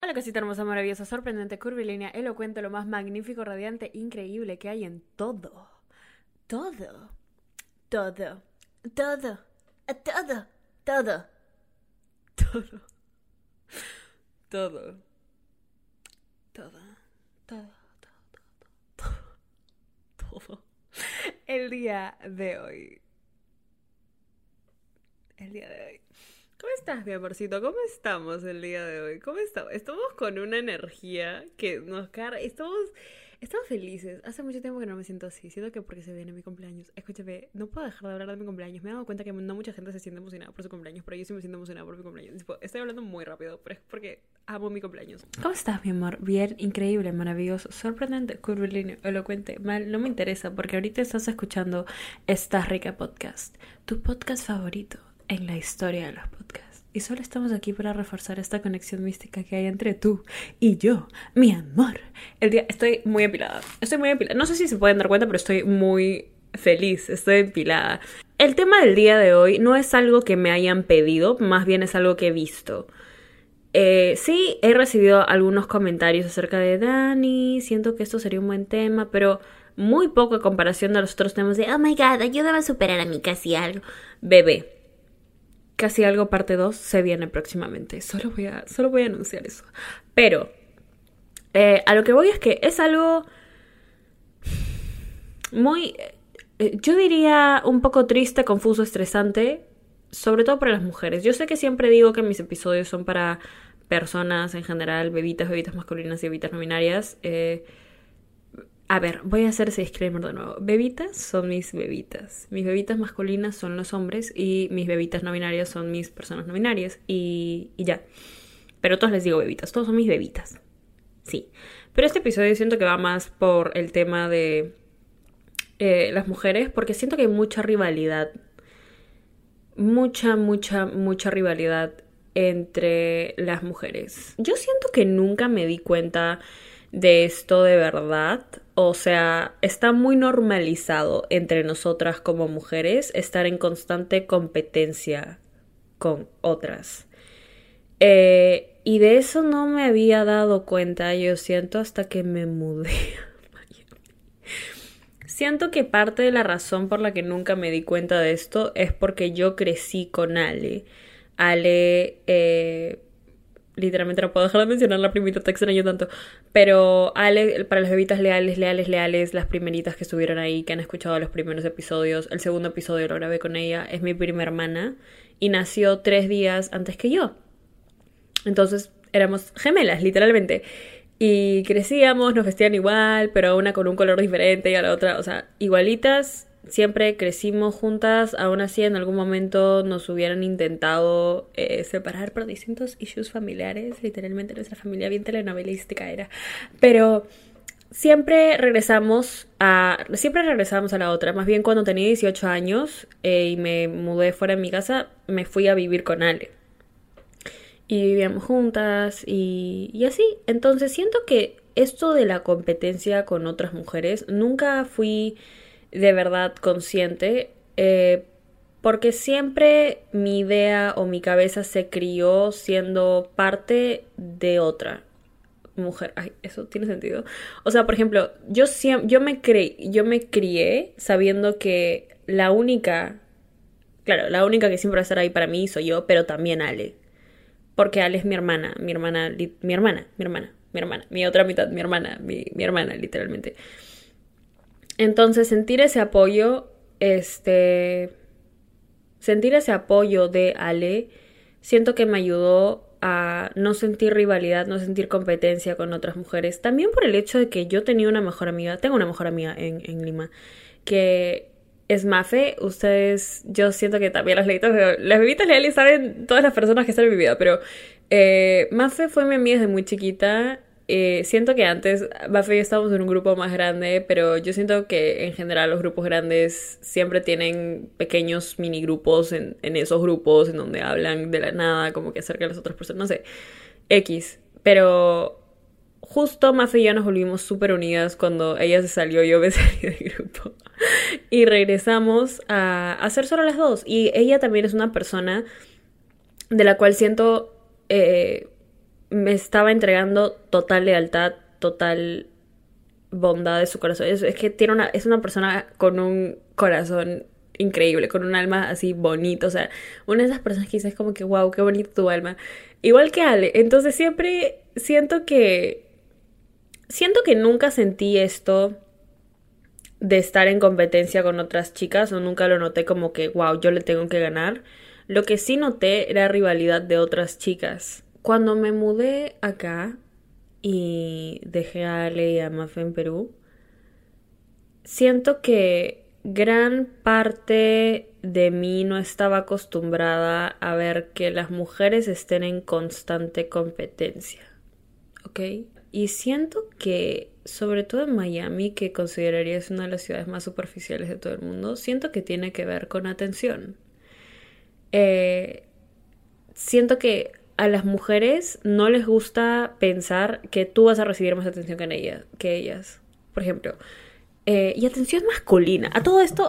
Hola, cosita hermosa, maravillosa, sorprendente, curvilínea, elocuente, lo más magnífico, radiante, increíble que hay en todo. Todo. Todo. Todo. Todo. Todo. Todo. Todo. Todo. Todo. Todo. El día de hoy. El día de hoy. ¿Cómo estás, mi amorcito? ¿Cómo estamos el día de hoy? ¿Cómo estamos? Estamos con una energía que nos carga. Estamos felices. Hace mucho tiempo que no me siento así. Siento que porque se viene mi cumpleaños. Escúchame, no puedo dejar de hablar de mi cumpleaños. Me he dado cuenta que no mucha gente se siente emocionada por su cumpleaños, pero yo sí me siento emocionada por mi cumpleaños. Tipo, estoy hablando muy rápido, pero es porque amo mi cumpleaños. ¿Cómo estás, mi amor? Bien, increíble, maravilloso, sorprendente, curvilíneo, elocuente. Mal, no me interesa porque ahorita estás escuchando Esta Rica Podcast, tu podcast favorito en la historia de los podcasts. Y solo estamos aquí para reforzar esta conexión mística que hay entre tú y yo, mi amor. Estoy muy empilada. No sé si se pueden dar cuenta, pero estoy muy feliz. Estoy empilada. El tema del día de hoy no es algo que me hayan pedido, más bien es algo que he visto. Sí, he recibido algunos comentarios acerca de Dani, siento que esto sería un buen tema, pero muy poco en comparación a los otros temas de oh my god, ayúdame a superar a mí casi algo. Bebé. Casi algo parte 2 se viene próximamente. Solo voy a anunciar eso. Pero a lo que voy es que es algo muy, yo diría un poco triste, confuso, estresante, sobre todo para las mujeres. Yo sé que siempre digo que mis episodios son para personas en general, bebitas masculinas y bebitas no binarias. A ver, voy a hacer ese disclaimer de nuevo. Bebitas son mis bebitas. Mis bebitas masculinas son los hombres y mis bebitas no binarias son mis personas no binarias y ya. Pero todos les digo bebitas, todos son mis bebitas. Sí. Pero este episodio siento que va más por el tema de las mujeres porque siento que hay mucha rivalidad. Mucha rivalidad entre las mujeres. Yo siento que nunca me di cuenta de esto de verdad. O sea, está muy normalizado entre nosotras como mujeres estar en constante competencia con otras. Y de eso no me había dado cuenta, yo siento, hasta que me mudé a Miami. Siento que parte de la razón por la que nunca me di cuenta de esto es porque yo crecí con Ale. Ale, literalmente no puedo dejar de mencionar la primita, te extraño tanto. Pero Ale, para las bebitas leales, las primeritas que estuvieron ahí, que han escuchado los primeros episodios, el segundo episodio lo grabé con ella, es mi prima hermana y nació 3 días antes que yo. Entonces éramos gemelas, literalmente. Y crecíamos, nos vestían igual, pero una con un color diferente y a la otra, o sea, igualitas. Siempre crecimos juntas, aún así en algún momento nos hubieran intentado separar por distintos issues familiares, literalmente nuestra familia bien telenovelística era, pero siempre regresamos a la otra. Más bien cuando tenía 18 años y me mudé fuera de mi casa, me fui a vivir con Ale y vivíamos juntas y así. Entonces siento que esto de la competencia con otras mujeres nunca fui de verdad consciente, porque siempre mi idea o mi cabeza se crió siendo parte de otra mujer. Ay, eso tiene sentido. O sea, por ejemplo, yo me crié sabiendo que la única que siempre va a estar ahí para mí soy yo, pero también Ale. Porque Ale es mi hermana, mi otra mitad, mi hermana, literalmente. Entonces, sentir ese apoyo de Ale, siento que me ayudó a no sentir rivalidad, no sentir competencia con otras mujeres. También por el hecho de que yo tengo una mejor amiga en Lima, que es Mafe. Ustedes, yo siento que también las bebitas leales saben todas las personas que están en mi vida, pero Mafe fue mi amiga desde muy chiquita. Siento que antes Mafe y yo estábamos en un grupo más grande, pero yo siento que en general los grupos grandes siempre tienen pequeños mini grupos en esos grupos en donde hablan de la nada, como que acerca de las otras personas, no sé, X. Pero justo Mafe y yo nos volvimos súper unidas cuando ella se salió, yo me salí del grupo. Y regresamos a ser solo las dos. Y ella también es una persona de la cual siento me estaba entregando total lealtad, total bondad de su corazón. Es que es una persona con un corazón increíble, con un alma así bonito. O sea, una de esas personas que dices como que, wow, qué bonito tu alma. Igual que Ale. Entonces siempre siento que nunca sentí esto de estar en competencia con otras chicas, o nunca lo noté como que, wow, yo le tengo que ganar. Lo que sí noté era rivalidad de otras chicas. Cuando me mudé acá y dejé a Ale y a Mafe en Perú, siento que gran parte de mí no estaba acostumbrada a ver que las mujeres estén en constante competencia, ¿ok? Y siento que, sobre todo en Miami, que considerarías una de las ciudades más superficiales de todo el mundo, siento que tiene que ver con atención. Eh, Siento que a las mujeres no les gusta pensar que tú vas a recibir más atención que ellas. Por ejemplo, y atención masculina. A todo esto,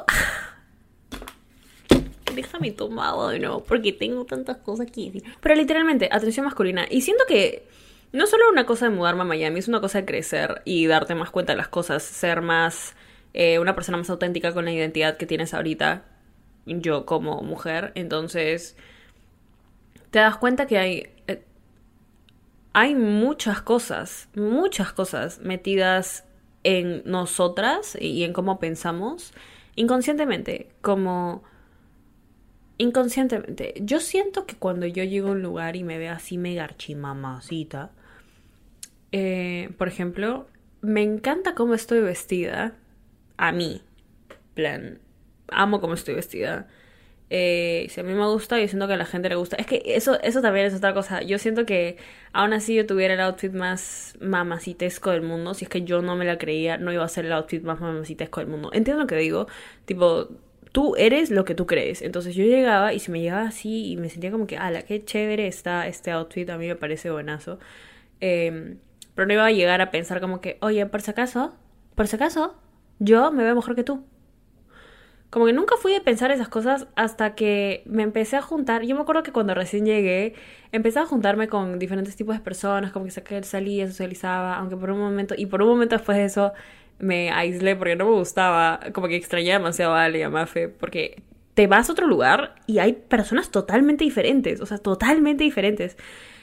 déjame tomado de nuevo porque tengo tantas cosas aquí. Pero literalmente, atención masculina. Y siento que no solo una cosa de mudarme a Miami, es una cosa de crecer y darte más cuenta de las cosas, ser más una persona más auténtica con la identidad que tienes ahorita, yo como mujer. Entonces te das cuenta que hay muchas cosas metidas en nosotras y en cómo pensamos inconscientemente, inconscientemente. Yo siento que cuando yo llego a un lugar y me veo así mega archimamacita, por ejemplo, me encanta cómo estoy vestida. A mí, plan, amo cómo estoy vestida. Si a mí me gusta, yo siento que a la gente le gusta. Es que eso también es otra cosa. Yo siento que aún así yo tuviera el outfit más mamacitesco del mundo. Si es que yo no me la creía, no iba a ser el outfit más mamacitesco del mundo. ¿Entiendes lo que digo? Tipo, tú eres lo que tú crees. Entonces yo llegaba y si me llegaba así y me sentía como que, ala, qué chévere está este outfit, a mí me parece buenazo. Pero no iba a llegar a pensar como que, oye, por si acaso, yo me veo mejor que tú. Como que nunca fui a pensar esas cosas hasta que me empecé a juntar. Yo me acuerdo que cuando recién llegué, empecé a juntarme con diferentes tipos de personas, como que salía, socializaba, aunque por un momento después de eso me aislé porque no me gustaba, como que extrañé demasiado a Ale y a Mafe, porque te vas a otro lugar y hay personas totalmente diferentes, o sea, totalmente diferentes.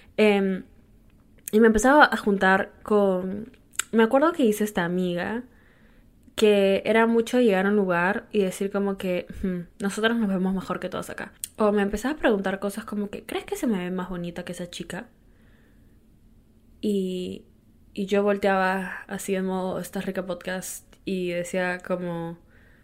Y me empezaba a juntar con... Me acuerdo que hice esta amiga que era mucho llegar a un lugar y decir como que nosotros nos vemos mejor que todos acá. O me empezaba a preguntar cosas como que, ¿crees que se me ve más bonita que esa chica? Y yo volteaba así en modo Esta Rica Podcast y decía como,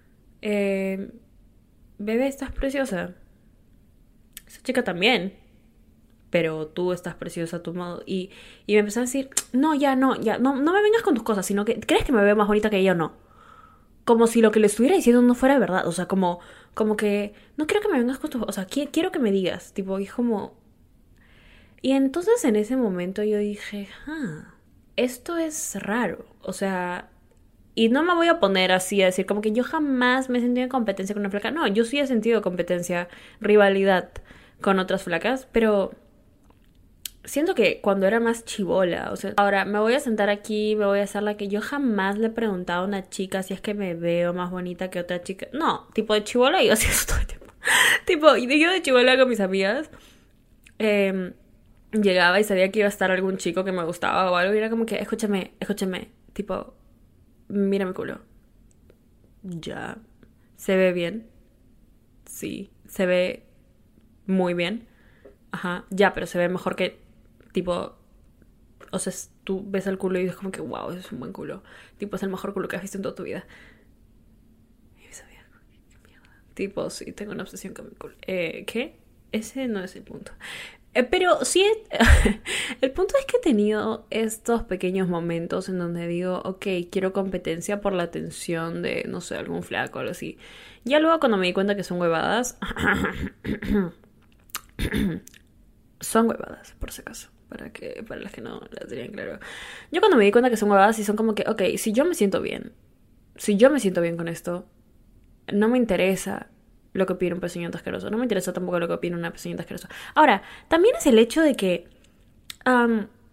bebé, estás preciosa. Esa chica también. Pero tú estás preciosa a tu modo. Y me empezó a decir, no me vengas con tus cosas, sino que, ¿crees que me veo más bonita que ella o no? Como si lo que le estuviera diciendo no fuera verdad. O sea, como que no quiero que me vengas con tus... O sea, quiero que me digas. Tipo, y como... Y entonces en ese momento yo dije, esto es raro. O sea, y no me voy a poner así a decir como que yo jamás me he sentido en competencia con una flaca. No, yo sí he sentido competencia, rivalidad con otras flacas, pero siento que cuando era más chibola, o sea, ahora me voy a sentar aquí, me voy a hacer la que yo jamás le he preguntado a una chica si es que me veo más bonita que otra chica. No, tipo de chibola yo hacía eso todo el tiempo. Tipo, y yo de chibola con mis amigas, llegaba y sabía que iba a estar algún chico que me gustaba o algo y era como que, escúchame, tipo, mira mi culo. Ya, ¿se ve bien? Sí, se ve muy bien. Ajá, ya, pero se ve mejor que, tipo, o sea, tú ves el culo y dices como que, wow, es un buen culo. Tipo, es el mejor culo que has visto en toda tu vida. Y yo sabía, qué mierda. Tipo, sí, tengo una obsesión con mi culo. ¿Qué? Ese no es el punto. Pero sí, el punto es que he tenido estos pequeños momentos en donde digo, ok, quiero competencia por la atención de, no sé, algún flaco o algo así. Ya luego cuando me di cuenta que son huevadas, son huevadas, por si acaso, para las que no las tenían claro. Yo cuando me di cuenta que son huevadas y son como que, ok, si yo me siento bien con esto, no me interesa lo que opina un pezuñento asqueroso. No me interesa tampoco lo que opina una pezuñenta asquerosa. Ahora, también es el hecho de que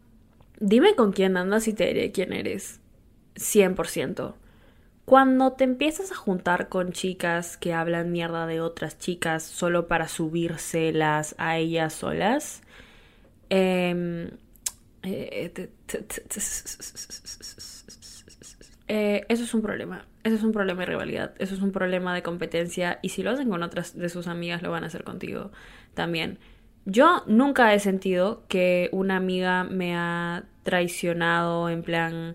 Dime con quién andas y te diré quién eres. 100%. Cuando te empiezas a juntar con chicas que hablan mierda de otras chicas solo para subírselas a ellas solas, eh, eso es un problema. Eso es un problema de rivalidad. Eso es un problema de competencia. Y si lo hacen con otras de sus amigas, lo van a hacer contigo también. Yo nunca he sentido que una amiga me ha traicionado en plan...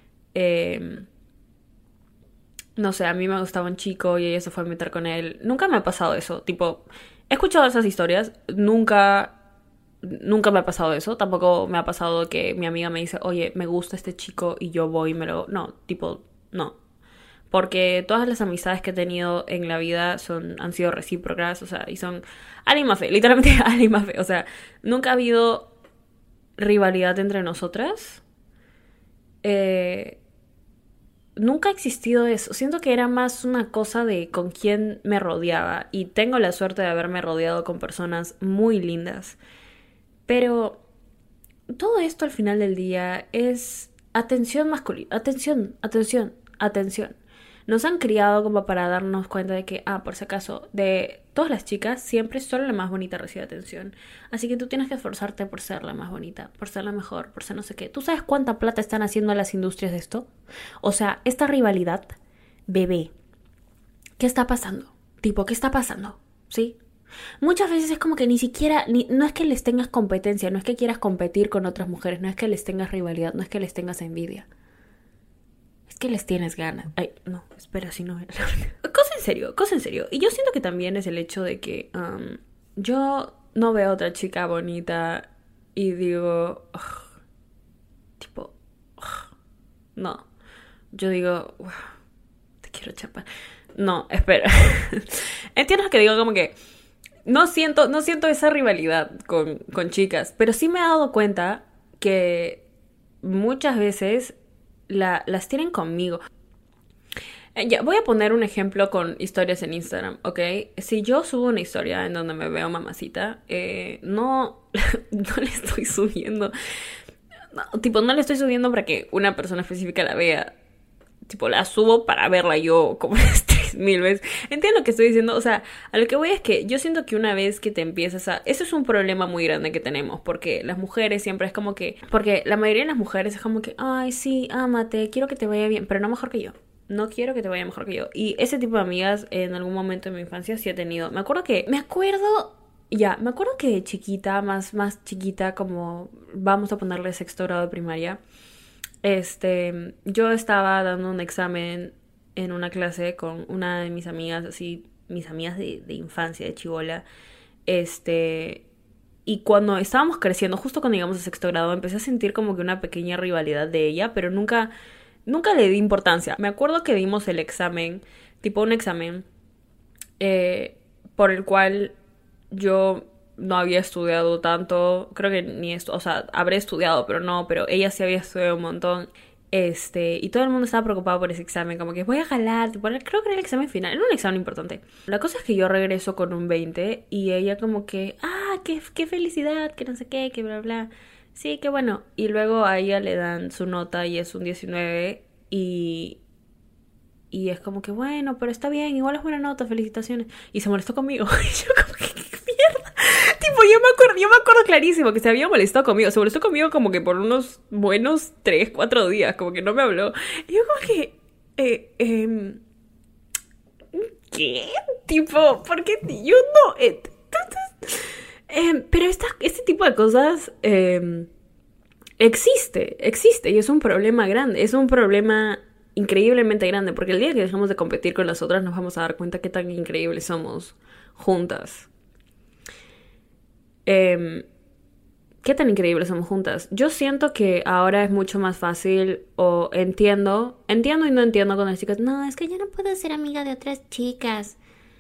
no sé, a mí me gustaba un chico y ella se fue a meter con él. Nunca me ha pasado eso. Tipo, he escuchado esas historias. Nunca me ha pasado eso. Tampoco me ha pasado que mi amiga me dice, oye, me gusta este chico y yo voy y me lo... No, tipo, no. Porque todas las amistades que he tenido en la vida han sido recíprocas, o sea, y son ánima fe, literalmente ánima fe. O sea, nunca ha habido rivalidad entre nosotras. Nunca ha existido eso. Siento que era más una cosa de con quién me rodeaba. Y tengo la suerte de haberme rodeado con personas muy lindas. Pero todo esto al final del día es atención masculina. Atención, atención, atención. Nos han criado como para darnos cuenta de que, por si acaso, de todas las chicas, siempre solo la más bonita recibe atención. Así que tú tienes que esforzarte por ser la más bonita, por ser la mejor, por ser no sé qué. ¿Tú sabes cuánta plata están haciendo las industrias de esto? O sea, esta rivalidad, bebé, ¿qué está pasando? Tipo, ¿qué está pasando? ¿Sí? Muchas veces es como que ni siquiera, no es que les tengas competencia, no es que quieras competir con otras mujeres, no es que les tengas rivalidad, no es que les tengas envidia. Es que les tienes ganas. Ay, no, espera, si no era. Cosa en serio, cosa en serio. Y yo siento que también es el hecho de que yo no veo a otra chica bonita y digo, tipo, no. Yo digo, te quiero chapar. No, espera. Entiendo que digo como que no siento esa rivalidad con chicas, pero sí me he dado cuenta que muchas veces las tienen conmigo. Ya, voy a poner un ejemplo con historias en Instagram, ¿ok? Si yo subo una historia en donde me veo mamacita, no le estoy subiendo. No le estoy subiendo para que una persona específica la vea. Tipo, la subo para verla yo como las 3000 veces. Entiendo lo que estoy diciendo. O sea, a lo que voy es que yo siento que una vez que te empiezas a... Eso es un problema muy grande que tenemos. Porque las mujeres siempre es como que... Porque la mayoría de las mujeres es como que... Ay, sí, ámate, quiero que te vaya bien. Pero no mejor que yo. No quiero que te vaya mejor que yo. Y ese tipo de amigas en algún momento de mi infancia sí he tenido. Me acuerdo que de chiquita, más chiquita, como... Vamos a ponerle sexto grado de primaria... yo estaba dando un examen en una clase con una de mis amigas, así, mis amigas de infancia, de chibola, y cuando estábamos creciendo, justo cuando llegamos a sexto grado, empecé a sentir como que una pequeña rivalidad de ella, pero nunca le di importancia. Me acuerdo que dimos el examen, tipo un examen, por el cual yo no había estudiado tanto, creo que ni esto, o sea, habré estudiado, pero ella sí había estudiado un montón, y todo el mundo estaba preocupado por ese examen, como que voy a jalar, tipo, creo que era el examen final, era un examen importante. La cosa es que yo regreso con un 20 y ella como que, qué felicidad, que no sé qué, que bla, bla, sí, qué bueno, y luego a ella le dan su nota y es un 19 y es como que, bueno, pero está bien, igual es buena nota, felicitaciones. Y se molestó conmigo. Y yo como que, ¿qué mierda? Tipo, yo me acuerdo clarísimo que se había molestado conmigo. Se molestó conmigo como que por unos buenos 3-4 días, como que no me habló. Y yo como que, ¿qué? Tipo, ¿por qué yo no? Pero este tipo de cosas existe y es un problema grande, es un problema increíblemente grande, porque el día que dejemos de competir con las otras nos vamos a dar cuenta qué tan increíbles somos juntas. ¿Qué tan increíbles somos juntas? Yo siento que ahora es mucho más fácil, o entiendo y no entiendo con las chicas. No, es que yo no puedo ser amiga de otras chicas.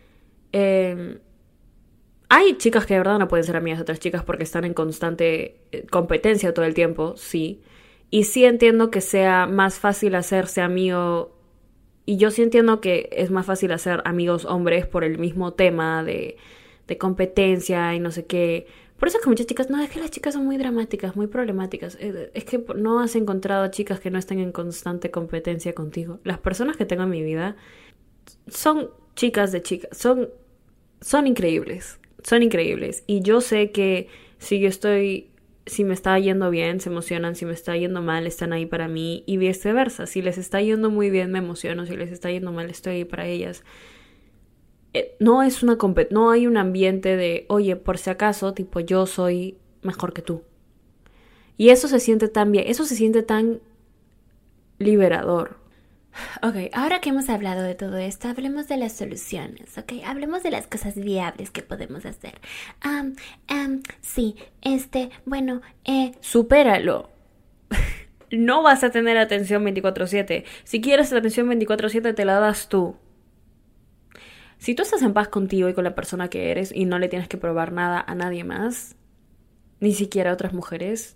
Hay chicas que de verdad no pueden ser amigas de otras chicas porque están en constante competencia todo el tiempo, sí. Y sí entiendo que sea más fácil hacerse amigo. Y yo sí entiendo que es más fácil hacer amigos hombres por el mismo tema de competencia y no sé qué. Por eso es que muchas chicas, no, es que las chicas son muy dramáticas, muy problemáticas. Es que no has encontrado chicas que no estén en constante competencia contigo. Las personas que tengo en mi vida son chicas de chicas, son increíbles, son increíbles. Y yo sé que si me está yendo bien, se emocionan, si me está yendo mal, están ahí para mí y viceversa. Si les está yendo muy bien, me emociono, si les está yendo mal, estoy ahí para ellas. No es no hay un ambiente de, oye, por si acaso, tipo, yo soy mejor que tú. Y eso se siente tan bien, eso se siente tan liberador. Ok, ahora que hemos hablado de todo esto, hablemos de las soluciones, ok, hablemos de las cosas viables que podemos hacer. Sí, bueno, Supéralo. No vas a tener atención 24/7. Si quieres la atención 24/7, te la das tú. Si tú estás en paz contigo y con la persona que eres y no le tienes que probar nada a nadie más, ni siquiera a otras mujeres,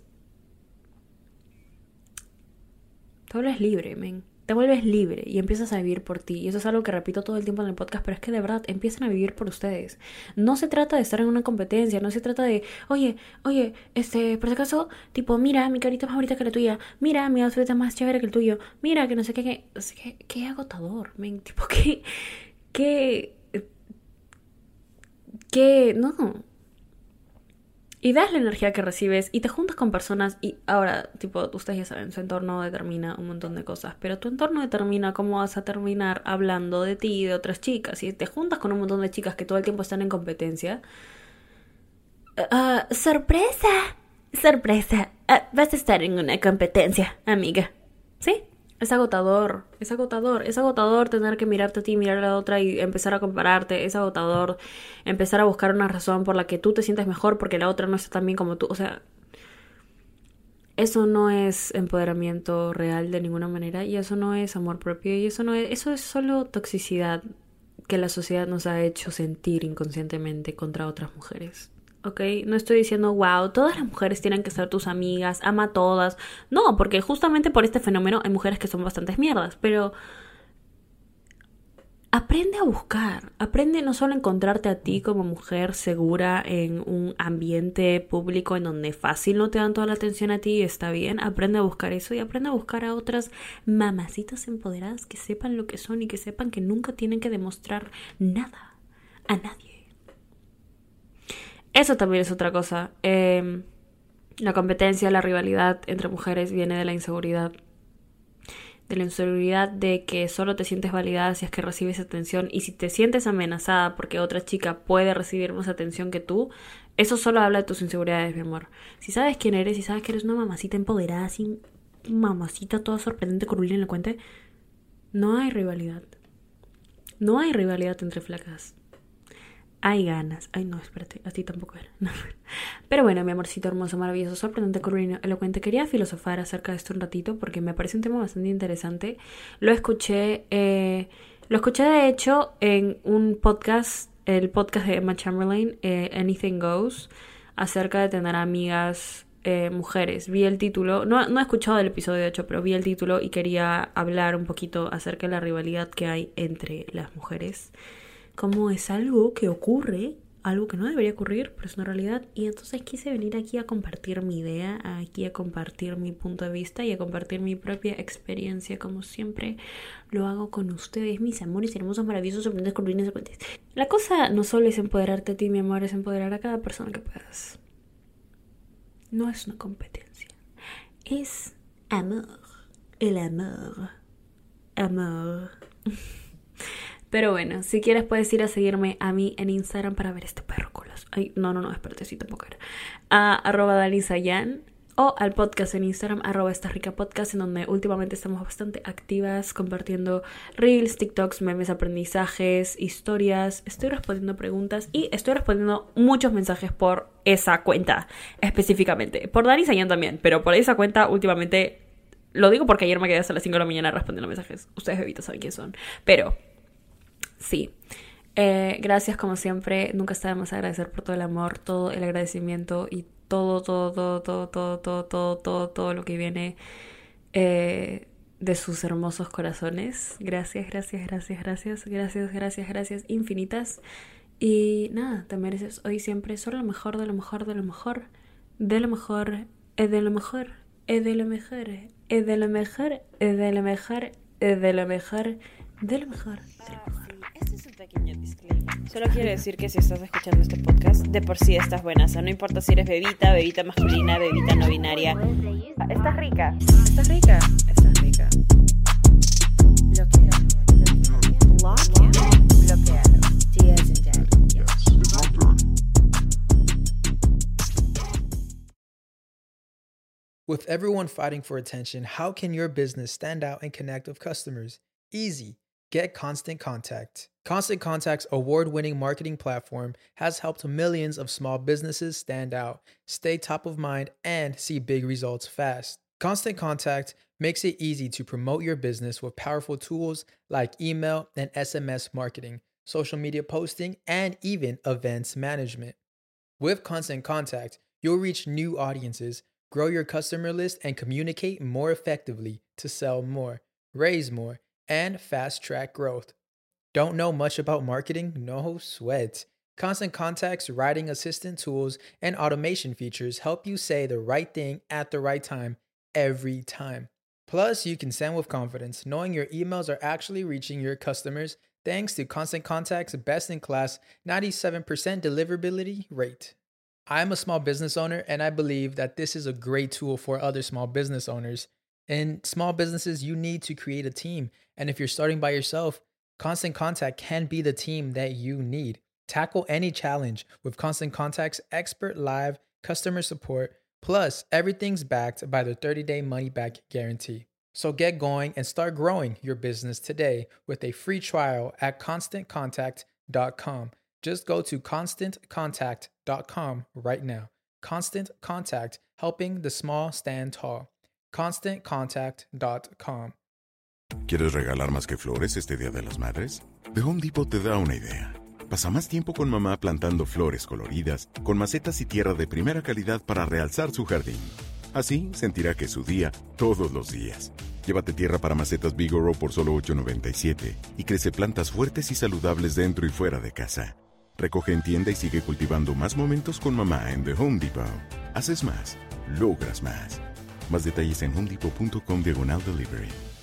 te vuelves libre, men. Te vuelves libre y empiezas a vivir por ti. Y eso es algo que repito todo el tiempo en el podcast, pero es que de verdad empiezan a vivir por ustedes. No se trata de estar en una competencia, no se trata de, oye, por si acaso, tipo, mira, mi carita es más bonita que la tuya, mira, mi outfit es más chévere que el tuyo, mira, que no sé qué, qué agotador, men. Tipo, no. Y das la energía que recibes y te juntas con personas y ahora, tipo, ustedes ya saben, su entorno determina un montón de cosas, pero tu entorno determina cómo vas a terminar hablando de ti y de otras chicas. Si te juntas con un montón de chicas que todo el tiempo están en competencia, sorpresa, sorpresa, vas a estar en una competencia, amiga. ¿sí? Es agotador, es agotador, es agotador tener que mirarte a ti, mirar a la otra y empezar a compararte, es agotador empezar a buscar una razón por la que tú te sientes mejor porque la otra no está tan bien como tú, o sea, eso no es empoderamiento real de ninguna manera y eso no es amor propio y eso es solo toxicidad que la sociedad nos ha hecho sentir inconscientemente contra otras mujeres. ¿Ok? No estoy diciendo, wow, todas las mujeres tienen que ser tus amigas, ama a todas. No, porque justamente por este fenómeno hay mujeres que son bastantes mierdas, pero aprende a buscar, aprende no solo a encontrarte a ti como mujer segura en un ambiente público en donde fácil no te dan toda la atención a ti y está bien, aprende a buscar eso y aprende a buscar a otras mamacitas empoderadas que sepan lo que son y que sepan que nunca tienen que demostrar nada a nadie. Eso también es otra cosa. La competencia, la rivalidad entre mujeres viene de la inseguridad. De la inseguridad de que solo te sientes validada si es que recibes atención y si te sientes amenazada porque otra chica puede recibir más atención que tú, eso solo habla de tus inseguridades, mi amor. Si sabes quién eres, si sabes que eres una mamacita empoderada, así, mamacita toda sorprendente, curvilínea en la cuenta, no hay rivalidad. No hay rivalidad entre flacas. Hay ganas. Ay, no, espérate, así tampoco era. No. Pero bueno, mi amorcito hermoso, maravilloso, sorprendente, curvilíneo, elocuente. Quería filosofar acerca de esto un ratito porque me parece un tema bastante interesante. Lo escuché de hecho en un podcast, el podcast de Emma Chamberlain, Anything Goes, acerca de tener amigas mujeres. Vi el título, no he escuchado el episodio de hecho, pero vi el título y quería hablar un poquito acerca de la rivalidad que hay entre las mujeres. Como es algo que ocurre, algo que no debería ocurrir, pero es una realidad. Y entonces quise venir aquí a compartir mi idea, aquí a compartir mi punto de vista y a compartir mi propia experiencia, como siempre lo hago con ustedes, mis amores hermosos, maravillosos, sorprendentes, colorines, sorprendentes. La cosa no solo es empoderarte a ti, mi amor, es empoderar a cada persona que puedas. No es una competencia, es amor, el amor, amor. Pero bueno, si quieres puedes ir a seguirme a mí en Instagram para ver este perro con las... Ay, no, espérate, sí tampoco era. A @DaliSayan o al podcast en Instagram, @estasricapodcast, en donde últimamente estamos bastante activas compartiendo reels, TikToks, memes, aprendizajes, historias. Estoy respondiendo preguntas y estoy respondiendo muchos mensajes por esa cuenta específicamente. Por DaliSayan también, pero por esa cuenta últimamente... Lo digo porque ayer me quedé hasta las 5 de la mañana respondiendo mensajes. Ustedes bebitos saben quiénes son. Pero... sí, gracias como siempre, nunca está de más agradecer por todo el amor, todo el agradecimiento y todo lo que viene de sus hermosos corazones. Gracias infinitas Y nada, te mereces hoy siempre solo lo mejor, de lo mejor, de lo mejor, de lo mejor, de lo mejor, de lo mejor, de lo mejor, de lo mejor, de lo mejor, de lo mejor. Este es un pequeño disclaimer. Solo quiero decir que si estás escuchando este podcast, de por sí estás buena. O sea, no importa si eres bebita, bebita masculina, bebita no binaria. Estás rica. Estás rica. Estás rica. Bloquear. Bloquear. Días en dead. With everyone fighting for attention, how can your business stand out and connect with customers? Easy. Get Constant Contact. Constant Contact's award-winning marketing platform has helped millions of small businesses stand out, stay top of mind, and see big results fast. Constant Contact makes it easy to promote your business with powerful tools like email and SMS marketing, social media posting, and even events management. With Constant Contact, you'll reach new audiences, grow your customer list, and communicate more effectively to sell more, raise more, and fast-track growth. Don't know much about marketing? No sweat. Constant Contact's writing assistant tools and automation features help you say the right thing at the right time every time. Plus, you can send with confidence, knowing your emails are actually reaching your customers thanks to Constant Contact's best-in-class 97% deliverability rate. I'm a small business owner, and I believe that this is a great tool for other small business owners. In small businesses, you need to create a team. And if you're starting by yourself, Constant Contact can be the team that you need. Tackle any challenge with Constant Contact's expert live customer support. Plus, everything's backed by the 30-day money-back guarantee. So get going and start growing your business today with a free trial at ConstantContact.com. Just go to ConstantContact.com right now. Constant Contact, helping the small stand tall. ConstantContact.com. ¿Quieres regalar más que flores este Día de las Madres? The Home Depot te da una idea. Pasa más tiempo con mamá plantando flores coloridas, con macetas y tierra de primera calidad para realzar su jardín. Así sentirá que es su día todos los días. Llévate tierra para macetas Bigoro por solo $8.97 y crece plantas fuertes y saludables dentro y fuera de casa. Recoge en tienda y sigue cultivando más momentos con mamá en The Home Depot. Haces más, logras más. Más detalles en homedepot.com/delivery.